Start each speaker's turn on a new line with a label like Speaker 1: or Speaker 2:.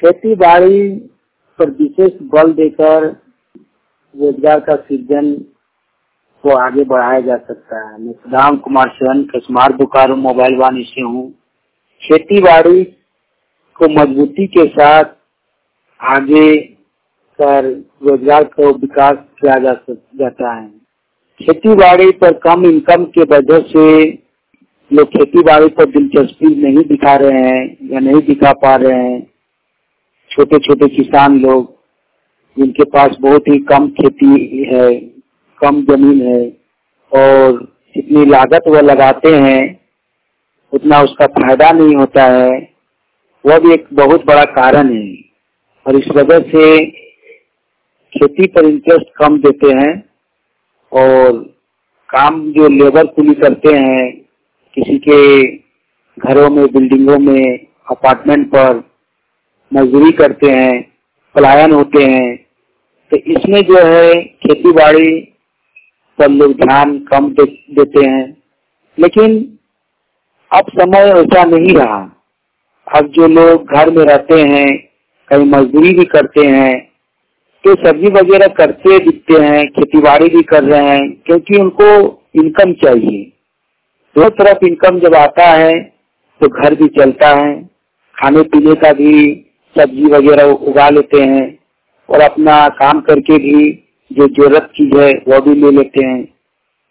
Speaker 1: खेती बाड़ी पर विशेष बल देकर रोजगार का सृजन को आगे बढ़ाया जा सकता है। मैं राम कुमार सेन कसमार बोकारो मोबाइल वाणी से हूँ। खेती बाड़ी को मजबूती के साथ आगे कर रोजगार को विकास किया जाता है। खेती बाड़ी पर कम इनकम के वजह से लोग खेती बाड़ी पर दिलचस्पी नहीं दिखा रहे हैं या नहीं दिखा पा रहे हैं। छोटे छोटे किसान लोग जिनके पास बहुत ही कम खेती है, कम जमीन है और जितनी लागत वह लगाते हैं उतना उसका फायदा नहीं होता है, वह भी एक बहुत बड़ा कारण है। और इस वजह से खेती पर इंटरेस्ट कम देते हैं और काम जो लेबर कुली करते हैं, किसी के घरों में, बिल्डिंगों में, अपार्टमेंट पर मजदूरी करते हैं, पलायन होते हैं। तो इसमें जो है खेती बाड़ी पर लोग ध्यान कम देते हैं। लेकिन अब समय ऐसा नहीं रहा। अब जो लोग घर में रहते हैं, कहीं मजदूरी भी करते हैं, तो सब्जी वगैरह करते दिखते हैं, खेती बाड़ी भी कर रहे हैं, क्योंकि उनको इनकम चाहिए। दो तरफ इनकम जब आता है तो घर भी चलता है, खाने पीने का भी सब्जी वगैरह उगा लेते हैं और अपना काम करके भी जो जरूरत चीज है वह भी ले लेते हैं।